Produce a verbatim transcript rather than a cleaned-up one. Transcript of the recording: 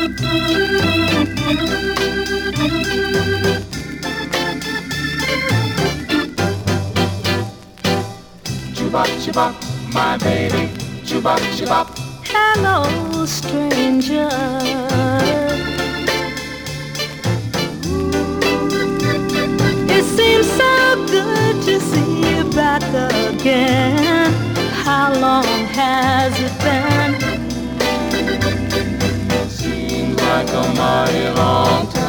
Chubop, chubop, my baby. Chubop, chubop. Hello, stranger. It seems so good to see you back again. How long has it been? Seems like a mighty long time.